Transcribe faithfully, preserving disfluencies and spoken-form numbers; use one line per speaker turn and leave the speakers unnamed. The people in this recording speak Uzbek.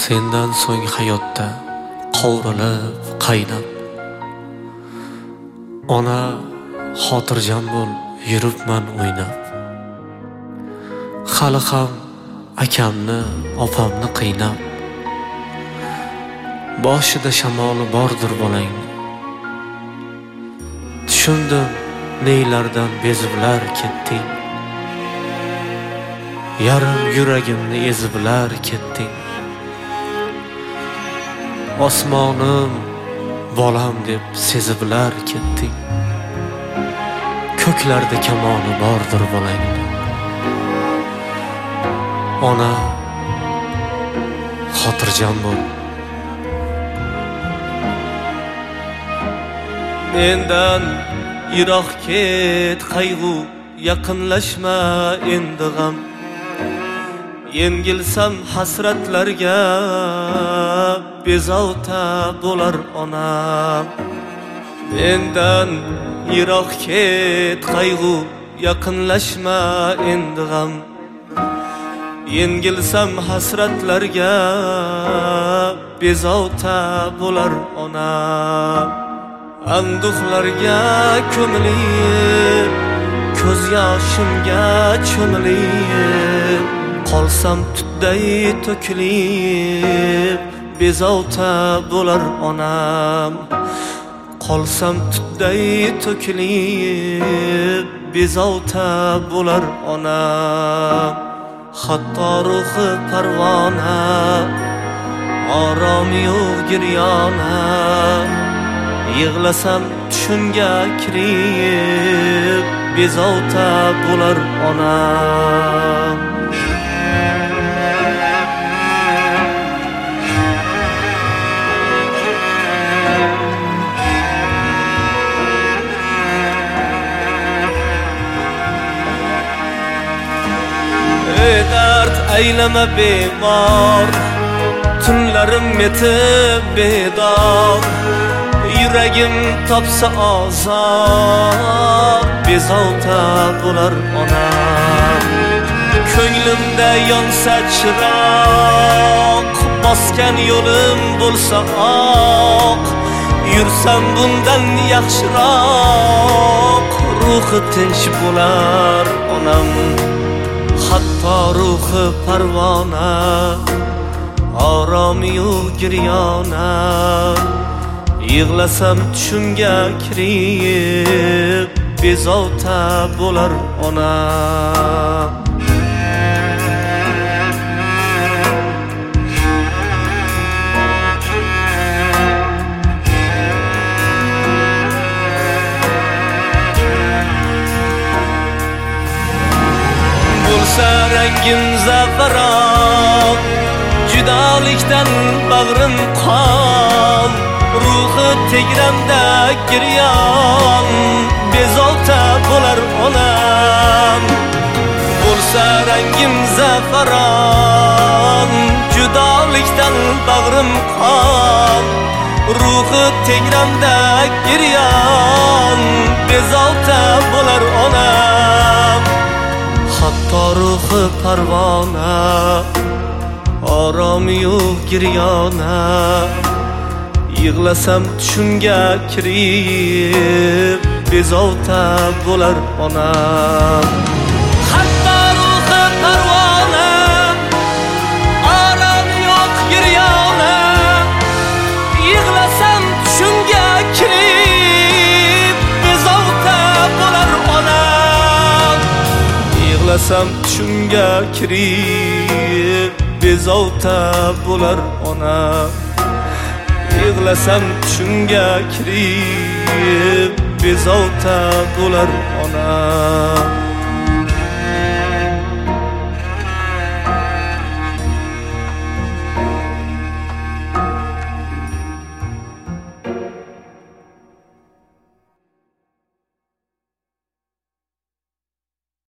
sendan so'ng hayotda qovrilib, qaynab, ona xotirjam bo'l, yuribman o'ynab. Hali ham akamni, opamni qiynab, boshida shamoli bordir bolangni. Tushundim, neylardan beziblar ketding, yarim yuragimni eziblar ketding. Osmonim, bolam deb seziblar ketding, ko'klarda kamoni bordir bolangni. Ona xotirjam bo'l.
Mendan yiroq ket qayg'u, yaqinlashma endi g'am. Yengilsam hasratlarga bezovta bo'lar onam. Mendan yiroq ket qayg'u, yaqinlashma endi g'am. Yengilsam hasratlarga bezovta bo'lar onam. Anduhlarga ko'milib, ko'z yoshimga cho'milib, qolsam tutday to'kilib, bezovta bo'lar onam. Qolsam tutday to'kilib, bezovta bo'lar onam. Hatto ruhi parvona, orom yo'q giryona, yig'lasam tushimga kirib, bezovta bo'lar onam. Ey dard aylama bemor, tunlarim yetib bedor. Yuragim topsa ozor, bezovta bo'lar onam. Ko'nglimda yonsa chiroq, bosgan yo'lim bo'lsa oq, yursam bundan yaxshiroq, ruhi tinch bo'lar onam. Hatto ruhi parvona, orom yo'q giryona, yig'lasam tushimga kirib, bezovta bo'lar onam. Bo'lsa rangim zafaron, judolikdan bag'rim qon, ruhi tegramda giryon, bezovta bo'lar onam. Bo'lsa rangim zafaron, judolikdan bag'rim qon, ruhi tegramda giryon, bezovta bo'lar onam. Hatto ruhi parvona, orom yo'q giryona, yig'lasam tushimga kirib, bezovta bo'lar onam. Hatto ruhi parvona, orom yo'q giryona, yig'lasam tushimga kirib, bezovta bo'lar onam. Yig'lasam tushimga kirib, bezovta bo'lar onam. Yig'lasam tushimga kirib, bezovta bo'lar onam.